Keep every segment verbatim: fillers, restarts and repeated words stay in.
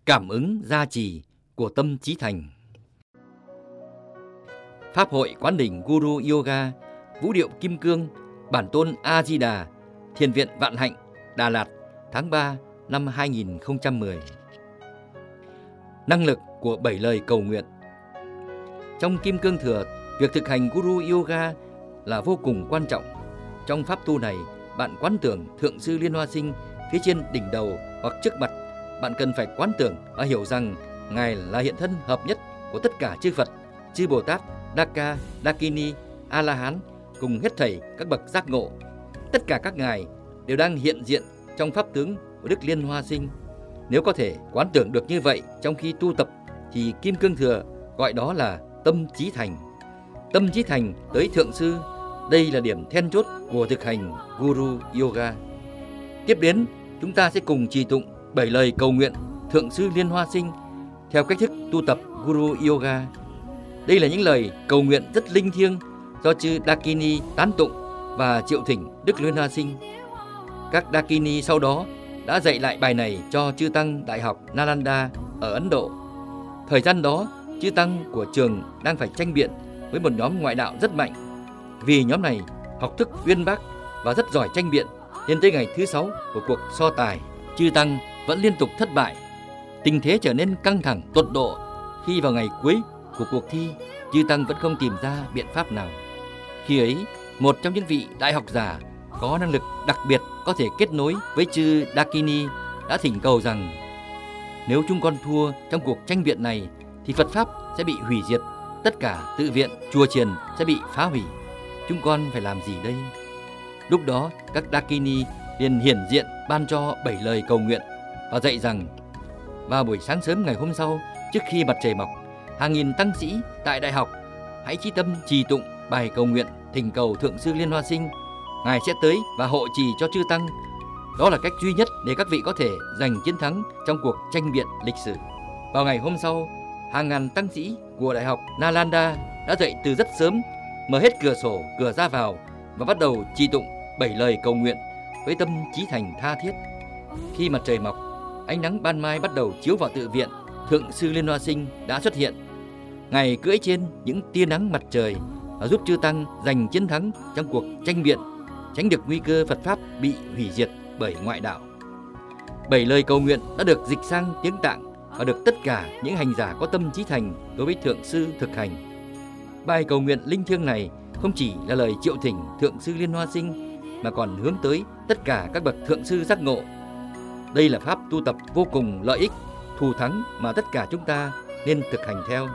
Cảm ứng gia trì của tâm trí thành. Pháp hội Quán Đỉnh Guru Yoga, Vũ điệu Kim Cương, Bản tôn A Di Đà, Thiền viện Vạn Hạnh, Đà Lạt, tháng ba năm hai nghìn không trăm mười. Năng lực của bảy lời cầu nguyện. Trong Kim Cương Thừa, việc thực hành Guru Yoga là vô cùng quan trọng. Trong pháp tu này, bạn quán tưởng Thượng sư Liên Hoa Sinh phía trên đỉnh đầu hoặc trước mặt. Bạn cần phải quán tưởng và hiểu rằng Ngài là hiện thân hợp nhất của tất cả chư Phật, chư Bồ Tát, Dakha, Dakini, A-la-hán cùng hết thảy các bậc giác ngộ. Tất cả các ngài đều đang hiện diện trong pháp tướng của Đức Liên Hoa Sinh. Nếu có thể quán tưởng được như vậy trong khi tu tập thì Kim Cương Thừa gọi đó là tâm trí thành. Tâm trí thành tới Thượng sư, đây là điểm then chốt của thực hành Guru Yoga. Tiếp đến, chúng ta sẽ cùng trì tụng bảy lời cầu nguyện Thượng sư Liên Hoa Sinh theo cách thức tu tập Guru Yoga. Đây là những lời cầu nguyện rất linh thiêng do chư Dakini tán tụng và triệu thỉnh Đức Liên Hoa Sinh. Các Dakini sau đó đã dạy lại bài này cho chư tăng Đại học Nalanda ở Ấn Độ. Thời gian đó, chư tăng của trường đang phải tranh biện với một nhóm ngoại đạo rất mạnh. Vì nhóm này học thức uyên bác và rất giỏi tranh biện, nên tới ngày thứ sáu của cuộc so tài, chư tăng vẫn liên tục thất bại. Tình thế trở nên căng thẳng tột độ khi vào ngày cuối của cuộc thi, chư tăng vẫn không tìm ra biện pháp nào. Khi ấy, một trong những vị đại học giả có năng lực đặc biệt có thể kết nối với chư Dakini đã thỉnh cầu rằng nếu chúng con thua trong cuộc tranh biện này thì Phật Pháp sẽ bị hủy diệt, tất cả tự viện, chùa chiền sẽ bị phá hủy. Chúng con phải làm gì đây? Lúc đó các Dakini liền hiển diện ban cho bảy lời cầu nguyện và dạy rằng vào buổi sáng sớm ngày hôm sau, trước khi mặt trời mọc, hàng nghìn tăng sĩ tại đại học hãy chí tâm trì tụng bài cầu nguyện thỉnh cầu Thượng sư Liên Hoa Sinh. Ngài sẽ tới và hộ trì cho chư tăng. Đó là cách duy nhất để các vị có thể giành chiến thắng trong cuộc tranh biện lịch sử. Vào ngày hôm sau, hàng ngàn tăng sĩ của Đại học Nalanda đã dậy từ rất sớm, mở hết cửa sổ, cửa ra vào và bắt đầu trì tụng bảy lời cầu nguyện với tâm trí thành tha thiết. Khi mặt trời mọc, ánh nắng ban mai bắt đầu chiếu vào tự viện. Thượng sư Liên Hoa Sinh đã xuất hiện. Ngài cưỡi trên những tia nắng mặt trời và giúp chư tăng giành chiến thắng trong cuộc tranh biện, tránh được nguy cơ Phật Pháp bị hủy diệt bởi ngoại đạo. Bảy lời cầu nguyện đã được dịch sang tiếng Tạng và được tất cả những hành giả có tâm trí thành đối với Thượng sư thực hành. Bài cầu nguyện linh thiêng này không chỉ là lời triệu thỉnh Thượng sư Liên Hoa Sinh mà còn hướng tới tất cả các bậc thượng sư giác ngộ. Đây là pháp tu tập vô cùng lợi ích, thù thắng mà tất cả chúng ta nên thực hành theo.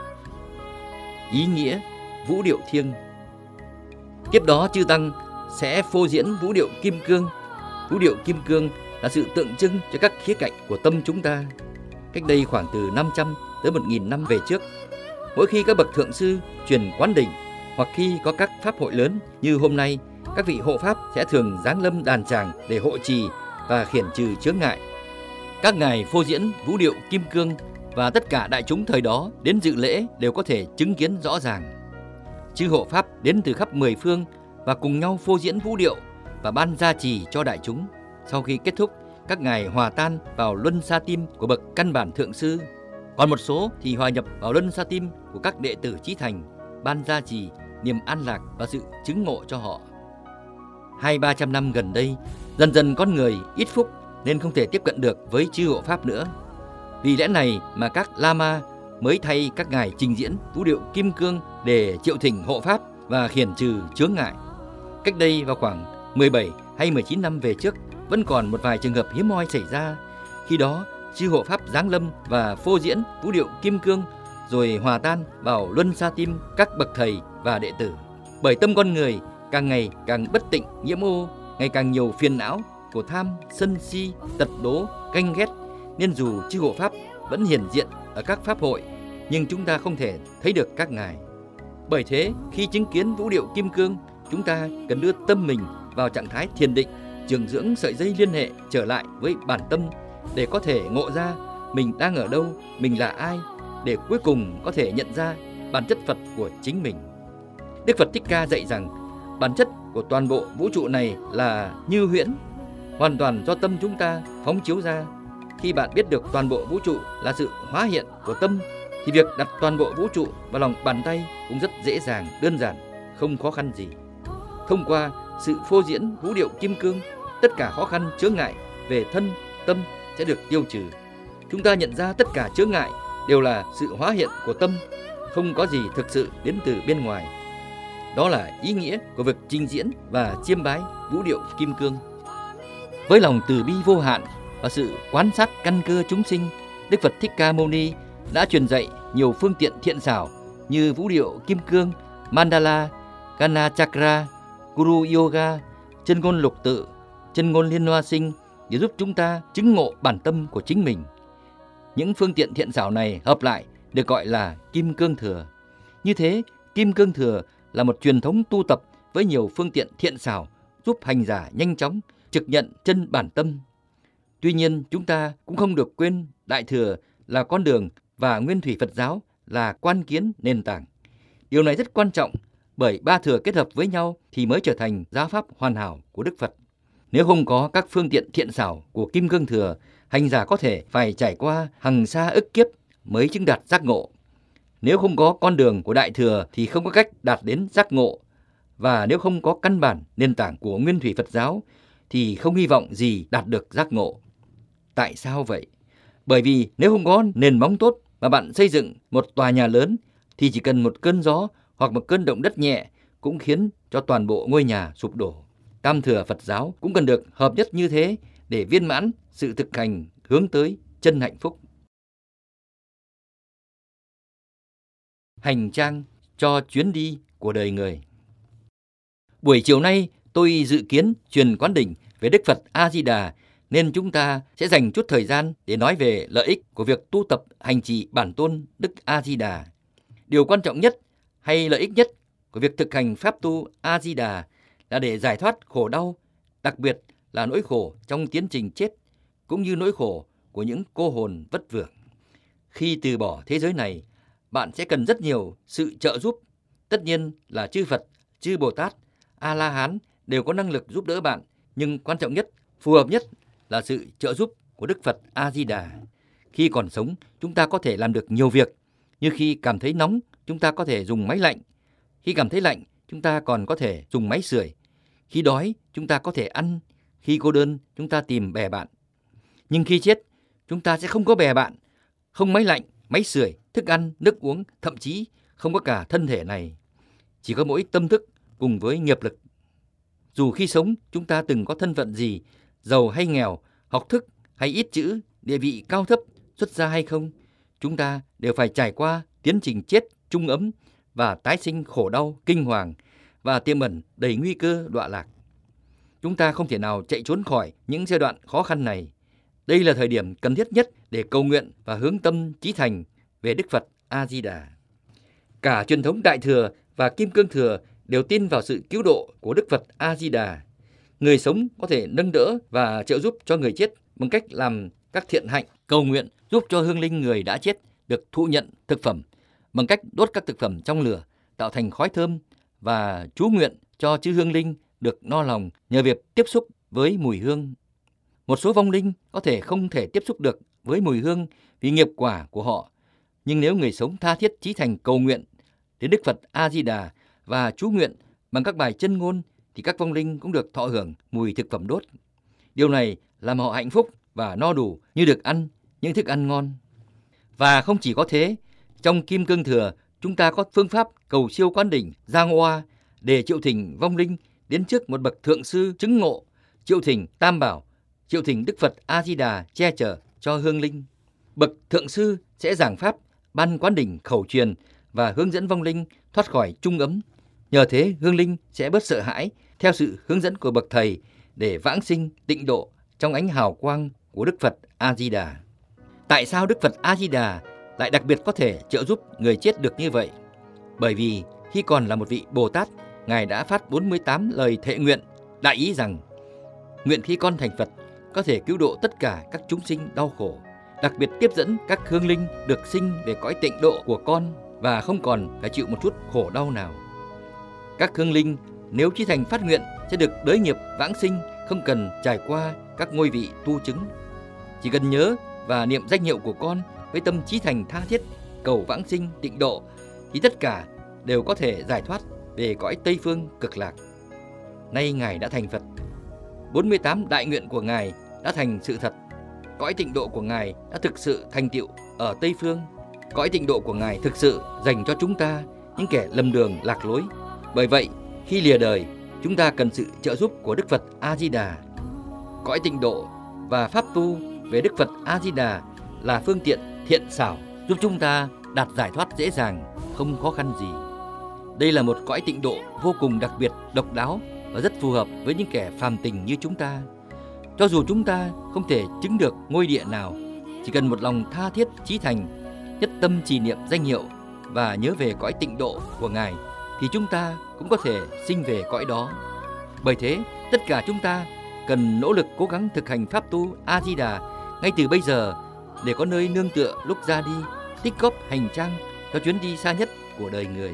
Ý nghĩa vũ điệu thiêng. Tiếp đó chư tăng sẽ phô diễn vũ điệu Kim Cương. Vũ điệu Kim Cương là sự tượng trưng cho các khía cạnh của tâm chúng ta. Cách đây khoảng từ năm trăm tới một nghìn năm về trước, mỗi khi các bậc thượng sư truyền quán đỉnh hoặc khi có các pháp hội lớn như hôm nay, các vị hộ pháp sẽ thường giáng lâm đàn tràng để hộ trì và khiển trừ chướng ngại. Các ngài phô diễn vũ điệu Kim Cương và tất cả đại chúng thời đó đến dự lễ đều có thể chứng kiến rõ ràng. Chư hộ pháp đến từ khắp mười phương và cùng nhau phô diễn vũ điệu và ban gia trì cho đại chúng. Sau khi kết thúc, các ngài hòa tan vào luân xa tim của bậc căn bản thượng sư, còn một số thì hòa nhập vào luân xa tim của các đệ tử chí thành, ban gia trì, niềm an lạc và sự chứng ngộ cho họ. Hai ba trăm năm gần đây, dần dần con người ít phúc nên không thể tiếp cận được với chư hộ pháp nữa. Vì lẽ này mà các Lama mới thay các ngài trình diễn vũ điệu Kim Cương để triệu thỉnh hộ pháp và khiển trừ chướng ngại. Cách đây vào khoảng mười bảy hay mười chín năm về trước, vẫn còn một vài trường hợp hiếm hoi xảy ra. Khi đó, chư hộ pháp giáng lâm và phô diễn vũ điệu Kim Cương rồi hòa tan vào luân xa tim các bậc thầy và đệ tử. Bởi tâm con người càng ngày càng bất tịnh, nhiễm ô, ngày càng nhiều phiền não của tham, sân si, tật đố, ganh ghét, nên dù chư hộ pháp vẫn hiển diện ở các pháp hội, nhưng chúng ta không thể thấy được các ngài. Bởi thế, khi chứng kiến vũ điệu Kim Cương, chúng ta cần đưa tâm mình vào trạng thái thiền định, trường dưỡng sợi dây liên hệ trở lại với bản tâm để có thể ngộ ra mình đang ở đâu, mình là ai, để cuối cùng có thể nhận ra bản chất Phật của chính mình. Đức Phật Thích Ca dạy rằng bản chất của toàn bộ vũ trụ này là như huyễn, hoàn toàn do tâm chúng ta phóng chiếu ra. khi bạn biết được toàn bộ vũ trụ là sự hóa hiện của tâm, thì việc đặt toàn bộ vũ trụ vào lòng bàn tay cũng rất dễ dàng, đơn giản, không khó khăn gì. Thông qua sự phô diễn vũ điệu kim cương, tất cả khó khăn chướng ngại về thân, tâm sẽ được tiêu trừ. Chúng ta nhận ra tất cả chướng ngại đều là sự hóa hiện của tâm, không có gì thực sự đến từ bên ngoài. Đó là ý nghĩa của việc trình diễn và chiêm bái vũ điệu kim cương. Với lòng từ bi vô hạn và sự quan sát căn cơ chúng sinh, Đức Phật Thích Ca Mâu Ni đã truyền dạy nhiều phương tiện thiện xảo như vũ điệu kim cương, mandala, Gana Chakra, Guru Yoga, chân ngôn lục tự, chân ngôn liên hoa sinh để giúp chúng ta chứng ngộ bản tâm của chính mình. Những phương tiện thiện xảo này hợp lại được gọi là Kim Cương Thừa. Như thế, Kim Cương Thừa là một truyền thống tu tập với nhiều phương tiện thiện xảo giúp hành giả nhanh chóng trực nhận chân bản tâm. Tuy nhiên, chúng ta cũng không được quên Đại Thừa là con đường và Nguyên thủy Phật giáo là quan kiến nền tảng. Điều này rất quan trọng, bởi ba thừa kết hợp với nhau thì mới trở thành giáo pháp hoàn hảo của Đức Phật. Nếu không có các phương tiện thiện xảo của Kim Cương Thừa, hành giả có thể phải trải qua hằng sa ức kiếp mới chứng đạt giác ngộ. Nếu không có con đường của Đại Thừa thì không có cách đạt đến giác ngộ. Và nếu không có căn bản nền tảng của Nguyên thủy Phật giáo thì không hy vọng gì đạt được giác ngộ. Tại sao vậy? Bởi vì nếu không có nền móng tốt mà bạn xây dựng một tòa nhà lớn thì chỉ cần một cơn gió hoặc một cơn động đất nhẹ cũng khiến cho toàn bộ ngôi nhà sụp đổ. Tam thừa Phật giáo cũng cần được hợp nhất như thế để viên mãn sự thực hành hướng tới chân hạnh phúc. Hành trang cho chuyến đi của đời người. Buổi chiều nay tôi dự kiến truyền quán đỉnh về Đức Phật A Di Đà, nên chúng ta sẽ dành chút thời gian để nói về lợi ích của việc tu tập hành trì bản tôn Đức A Di Đà. Điều quan trọng nhất hay lợi ích nhất của việc thực hành pháp tu A Di Đà là để giải thoát khổ đau, đặc biệt là nỗi khổ trong tiến trình chết, cũng như nỗi khổ của những cô hồn vất vưởng. Khi từ bỏ thế giới này, bạn sẽ cần rất nhiều sự trợ giúp. Tất nhiên là chư Phật, chư Bồ Tát, A-la-hán đều có năng lực giúp đỡ bạn, nhưng quan trọng nhất, phù hợp nhất là sự trợ giúp của Đức Phật A Di Đà. Khi còn sống, chúng ta có thể làm được nhiều việc, như khi cảm thấy nóng, chúng ta có thể dùng máy lạnh. Khi cảm thấy lạnh, chúng ta còn có thể dùng máy sưởi. Khi đói, chúng ta có thể ăn. Khi cô đơn, chúng ta tìm bè bạn. Nhưng khi chết, chúng ta sẽ không có bè bạn, không máy lạnh, máy sưởi, thức ăn, nước uống, thậm chí không có cả thân thể này. Chỉ có mỗi tâm thức cùng với nghiệp lực. Dù khi sống, chúng ta từng có thân phận gì, giàu hay nghèo, học thức hay ít chữ, địa vị cao thấp, xuất gia hay không, chúng ta đều phải trải qua tiến trình chết chung ấm và tái sinh khổ đau, kinh hoàng và tiềm ẩn đầy nguy cơ đọa lạc. Chúng ta không thể nào chạy trốn khỏi những giai đoạn khó khăn này. Đây là thời điểm cần thiết nhất để cầu nguyện và hướng tâm chí thành về Đức Phật A Di Đà. Cả truyền thống Đại Thừa và Kim Cương Thừa đều tin vào sự cứu độ của Đức Phật A Di Đà. Người sống có thể nâng đỡ và trợ giúp cho người chết bằng cách làm các thiện hạnh, cầu nguyện giúp cho hương linh người đã chết được thụ nhận thực phẩm, bằng cách đốt các thực phẩm trong lửa tạo thành khói thơm, và chú nguyện cho chư hương linh được no lòng nhờ việc tiếp xúc với mùi hương. Một số vong linh có thể không thể tiếp xúc được với mùi hương vì nghiệp quả của họ, nhưng nếu người sống tha thiết chí thành cầu nguyện đến Đức Phật A Di Đà và chú nguyện bằng các bài chân ngôn thì các vong linh cũng được thọ hưởng mùi thực phẩm đốt. Điều này làm họ hạnh phúc và no đủ như được ăn những thức ăn ngon. Và không chỉ có thế, trong Kim Cương Thừa chúng ta có phương pháp cầu siêu quán đỉnh Giang Hoa để triệu thỉnh vong linh đến trước một bậc thượng sư chứng ngộ, triệu thỉnh Tam Bảo, triệu thỉnh Đức Phật A Di Đà che chở cho hương linh. Bậc thượng sư sẽ giảng pháp, ban quán đỉnh khẩu truyền và hướng dẫn vong linh thoát khỏi chung ấm. Nhờ thế, hương linh sẽ bớt sợ hãi theo sự hướng dẫn của bậc thầy để vãng sinh tịnh độ trong ánh hào quang của Đức Phật A Di Đà. Tại sao Đức Phật A Di Đà lại đặc biệt có thể trợ giúp người chết được như vậy? Bởi vì khi còn là một vị Bồ Tát, Ngài đã phát bốn mươi tám lời thệ nguyện, đại ý rằng: nguyện khi con thành Phật có thể cứu độ tất cả các chúng sinh đau khổ, đặc biệt tiếp dẫn các hương linh được sinh về cõi tịnh độ của con và không còn phải chịu một chút khổ đau nào. Các hương linh nếu chí thành phát nguyện sẽ được đới nghiệp vãng sinh, không cần trải qua các ngôi vị tu chứng. Chỉ cần nhớ và niệm danh hiệu của con với tâm chí thành tha thiết, cầu vãng sinh tịnh độ, thì tất cả đều có thể giải thoát về cõi Tây Phương cực lạc. Nay Ngài đã thành Phật, bốn mươi tám đại nguyện của Ngài đã thành sự thật. Cõi tịnh độ của Ngài đã thực sự thành tựu ở Tây Phương. Cõi tịnh độ của Ngài thực sự dành cho chúng ta, những kẻ lầm đường lạc lối. Bởi vậy, khi lìa đời, chúng ta cần sự trợ giúp của Đức Phật A-di-đà. Cõi tịnh độ và pháp tu về Đức Phật A-di-đà là phương tiện thiện xảo giúp chúng ta đạt giải thoát dễ dàng, không khó khăn gì. Đây là một cõi tịnh độ vô cùng đặc biệt, độc đáo và rất phù hợp với những kẻ phàm tình như chúng ta. Cho dù chúng ta không thể chứng được ngôi địa nào, chỉ cần một lòng tha thiết chí thành, nhất tâm trì niệm danh hiệu và nhớ về cõi tịnh độ của Ngài, thì chúng ta cũng có thể sinh về cõi đó. Bởi thế, tất cả chúng ta cần nỗ lực cố gắng thực hành pháp tu A-di-đà ngay từ bây giờ, để có nơi nương tựa lúc ra đi, tích góp hành trang cho chuyến đi xa nhất của đời người.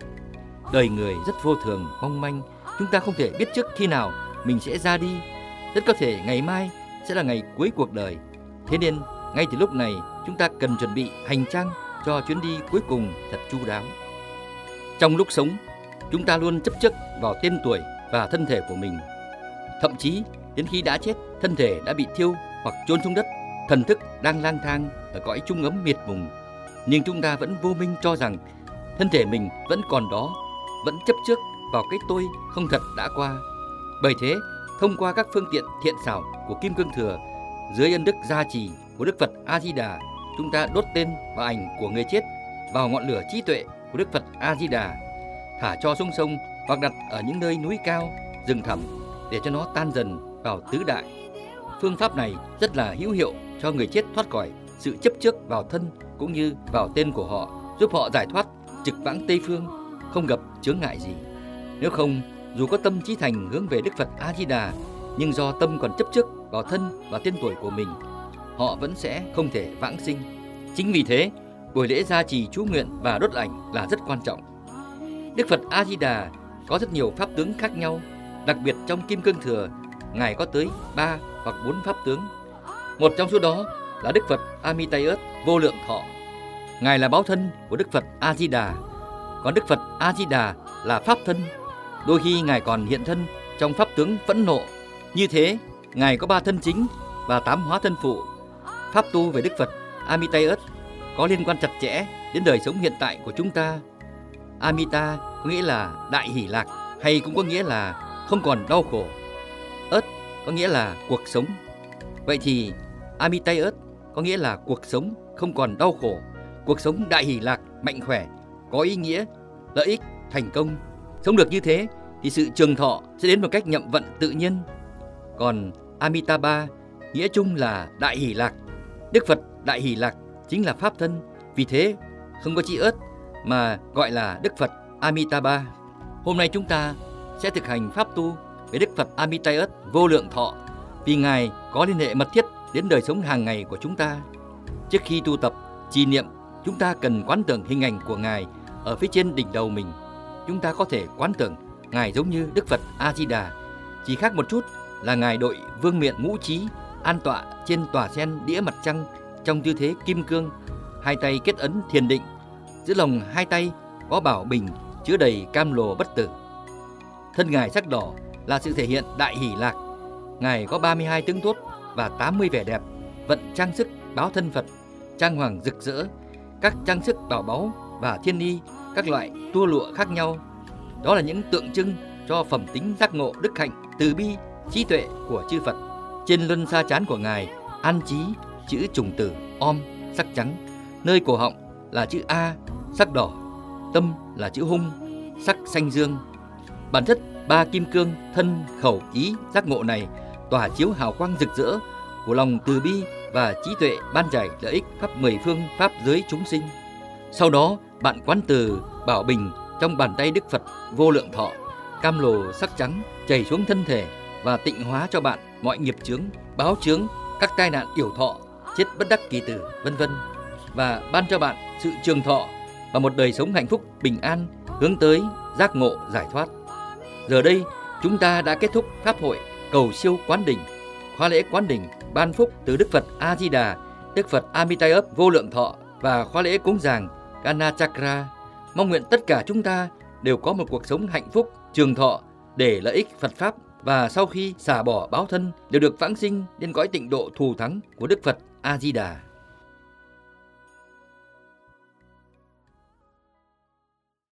Đời người rất vô thường, mong manh, chúng ta không thể biết trước khi nào mình sẽ ra đi. Rất có thể ngày mai sẽ là ngày cuối cuộc đời. Thế nên, ngay từ lúc này, chúng ta cần chuẩn bị hành trang cho chuyến đi cuối cùng thật chu đáo. Trong lúc sống, chúng ta luôn chấp trước vào tên tuổi và thân thể của mình. Thậm chí, đến khi đã chết, thân thể đã bị thiêu hoặc chôn xuống đất, thần thức đang lang thang ở cõi trung ấm miệt mùng. Nhưng chúng ta vẫn vô minh cho rằng thân thể mình vẫn còn đó, vẫn chấp trước vào cái tôi không thật đã qua. Bởi thế, thông qua các phương tiện thiện xảo của Kim Cương Thừa, dưới ân đức gia trì của Đức Phật A-di-đà, chúng ta đốt tên và ảnh của người chết vào ngọn lửa trí tuệ của Đức Phật A-di-đà, thả cho xuống sông hoặc đặt ở những nơi núi cao, rừng thẳm để cho nó tan dần vào tứ đại. Phương pháp này rất là hữu hiệu cho người chết thoát khỏi sự chấp trước vào thân cũng như vào tên của họ, giúp họ giải thoát trực vãng Tây Phương, không gặp chướng ngại gì. Nếu không, dù có tâm chí thành hướng về Đức Phật A-di-đà, nhưng do tâm còn chấp trước vào thân và tên tuổi của mình, họ vẫn sẽ không thể vãng sinh. Chính vì thế, buổi lễ gia trì chú nguyện và đốt ảnh là rất quan trọng. Đức Phật A-di-đà có rất nhiều pháp tướng khác nhau, đặc biệt trong Kim Cương Thừa, Ngài có tới ba hoặc bốn pháp tướng. Một trong số đó là Đức Phật Amitayus vô lượng thọ. Ngài là báo thân của Đức Phật A-di-đà, còn Đức Phật A-di-đà là pháp thân. Đôi khi Ngài còn hiện thân trong pháp tướng phẫn nộ. Như thế, Ngài có ba thân chính và tám hóa thân phụ. Pháp tu về Đức Phật Amitayus có liên quan chặt chẽ đến đời sống hiện tại của chúng ta. Amita có nghĩa là đại hỷ lạc, hay cũng có nghĩa là không còn đau khổ. Ất có nghĩa là cuộc sống. Vậy thì Amitayus có nghĩa là cuộc sống không còn đau khổ, cuộc sống đại hỷ lạc, mạnh khỏe, có ý nghĩa, lợi ích, thành công. Sống được như thế thì sự trường thọ sẽ đến một cách nhậm vận tự nhiên. Còn Amitabha nghĩa chung là đại hỷ lạc. Đức Phật đại hỷ lạc chính là pháp thân, vì thế không có chữ ớt mà gọi là Đức Phật Amitabha. Hôm nay chúng ta sẽ thực hành pháp tu về Đức Phật Amitayus vô lượng thọ, vì Ngài có liên hệ mật thiết đến đời sống hàng ngày của chúng ta. Trước khi tu tập trì niệm, chúng ta cần quán tưởng hình ảnh của Ngài ở phía trên đỉnh đầu mình. Chúng ta có thể quán tưởng Ngài giống như Đức Phật A-di-đà, chỉ khác một chút là Ngài đội vương miện ngũ trí, an tọa trên tòa sen đĩa mặt trăng trong tư thế kim cương, hai tay kết ấn thiền định, giữa lòng hai tay có bảo bình chứa đầy cam lồ bất tử. Thân Ngài sắc đỏ là sự thể hiện đại hỷ lạc. Ngài có ba mươi hai tướng tốt và tám mươi vẻ đẹp, vận trang sức báo thân Phật, trang hoàng rực rỡ, các trang sức bảo báu và thiên y, các loại tua lụa khác nhau. Đó là những tượng trưng cho phẩm tính giác ngộ, đức hạnh, từ bi, trí tuệ của chư Phật. Trên luân xa trán của Ngài an trí chữ trùng tử Om sắc trắng, nơi cổ họng là chữ A sắc đỏ, tâm là chữ Hung sắc xanh dương. Bản chất ba kim cương thân khẩu ý giác ngộ này tỏa chiếu hào quang rực rỡ của lòng từ bi và trí tuệ, ban giải lợi ích khắp mười phương pháp giới chúng sinh. Sau đó bạn quán từ bảo bình trong bàn tay Đức Phật vô lượng thọ, cam lồ sắc trắng chảy xuống thân thể và tịnh hóa cho bạn mọi nghiệp chướng, báo chướng, các tai nạn yểu thọ, chết bất đắc kỳ tử, vân vân, và ban cho bạn sự trường thọ và một đời sống hạnh phúc bình an, hướng tới giác ngộ giải thoát. Giờ đây chúng ta đã kết thúc pháp hội cầu siêu quán đỉnh, khóa lễ quán đỉnh ban phúc từ Đức Phật A Di Đà, Đức Phật Amitabha vô lượng thọ và khóa lễ cúng dường Ganachakra. Mong nguyện tất cả chúng ta đều có một cuộc sống hạnh phúc, trường thọ để lợi ích Phật pháp, và sau khi xả bỏ báo thân đều được vãng sinh đến cõi tịnh độ thù thắng của Đức Phật A Di Đà.